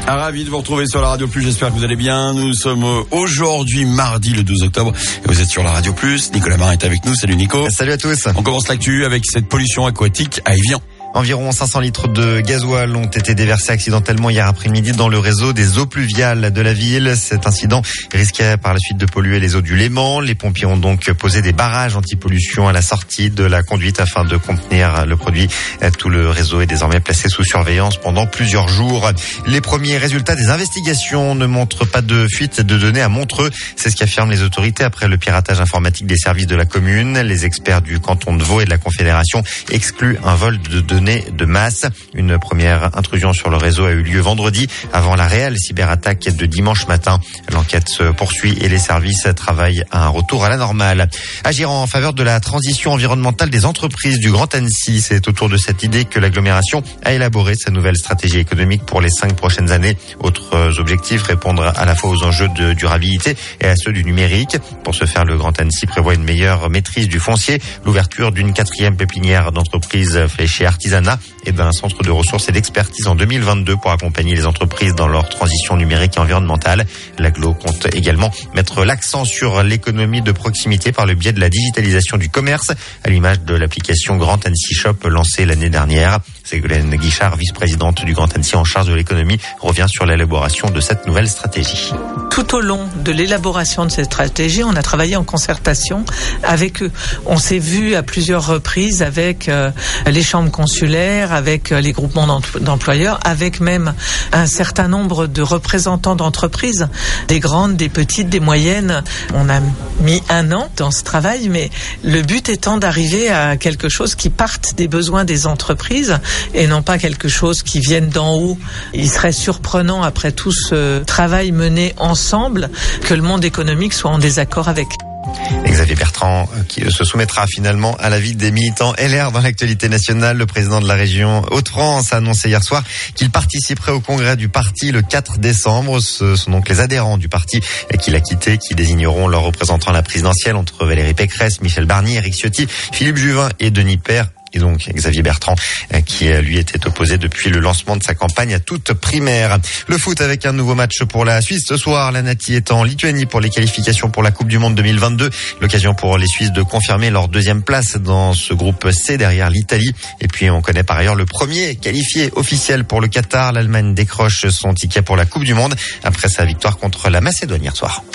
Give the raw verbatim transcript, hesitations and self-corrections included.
Ravi de vous retrouver sur la Radio Plus, j'espère que vous allez bien. Nous sommes aujourd'hui mardi le douze octobre et vous êtes sur la Radio Plus. Nicolas Marin est avec nous, salut Nico. Salut à tous. On commence l'actu avec cette pollution aquatique à Évian. Environ cinq cents litres de gasoil ont été déversés accidentellement hier après-midi dans le réseau des eaux pluviales de la ville. Cet incident risquait par la suite de polluer les eaux du Léman. Les pompiers ont donc posé des barrages anti-pollution à la sortie de la conduite afin de contenir le produit. Tout le réseau est désormais placé sous surveillance pendant plusieurs jours. Les premiers résultats des investigations ne montrent pas de fuite de données à Montreux. C'est ce qu'affirment les autorités après le piratage informatique des services de la commune. Les experts du canton de Vaud et de la Confédération excluent un vol de données de masse. Une première intrusion sur le réseau a eu lieu vendredi avant la réelle cyberattaque de dimanche matin. L'enquête se poursuit et les services travaillent à un retour à la normale. Agir en faveur de la transition environnementale des entreprises du Grand Annecy, c'est autour de cette idée que l'agglomération a élaboré sa nouvelle stratégie économique pour les cinq prochaines années. Autres objectifs, répondre à la fois aux enjeux de durabilité et à ceux du numérique. Pour ce faire, le Grand Annecy prévoit une meilleure maîtrise du foncier, l'ouverture d'une quatrième pépinière d'entreprises fléchée artisanale et d'un centre de ressources et d'expertise en deux mille vingt-deux pour accompagner les entreprises dans leur transition numérique et environnementale. L'agglo compte également mettre l'accent sur l'économie de proximité par le biais de la digitalisation du commerce, à l'image de l'application Grand Annecy Shop lancée l'année dernière. Ségolène Guichard, vice-présidente du Grand Annecy en charge de l'économie, revient sur l'élaboration de cette nouvelle stratégie. Tout au long de l'élaboration de cette stratégie, on a travaillé en concertation avec eux. On s'est vu à plusieurs reprises avec euh, les chambres consulaires, avec euh, les groupements d'employeurs, avec même un certain nombre de représentants d'entreprises, des grandes, des petites, des moyennes. On a mis un an dans ce travail, mais le but étant d'arriver à quelque chose qui parte des besoins des entreprises et non pas quelque chose qui vienne d'en haut. Il serait surprenant, après tout ce travail mené ensemble, que le monde économique soit en désaccord avec. Xavier Bertrand qui se soumettra finalement à l'avis des militants L R dans l'actualité nationale. Le président de la région Hauts-de-France a annoncé hier soir qu'il participerait au congrès du parti le quatre décembre. Ce sont donc les adhérents du parti qui l'a quitté qui désigneront leurs représentants à la présidentielle entre Valérie Pécresse, Michel Barnier, Éric Ciotti, Philippe Juvin et Denis Père. Et donc Xavier Bertrand qui lui était opposé depuis le lancement de sa campagne à toute primaire. Le foot avec un nouveau match pour la Suisse ce soir. La Nati est en Lituanie pour les qualifications pour la Coupe du Monde deux mille vingt-deux. L'occasion pour les Suisses de confirmer leur deuxième place dans ce groupe C derrière l'Italie. Et puis on connaît par ailleurs le premier qualifié officiel pour le Qatar. L'Allemagne décroche son ticket pour la Coupe du Monde après sa victoire contre la Macédoine hier soir.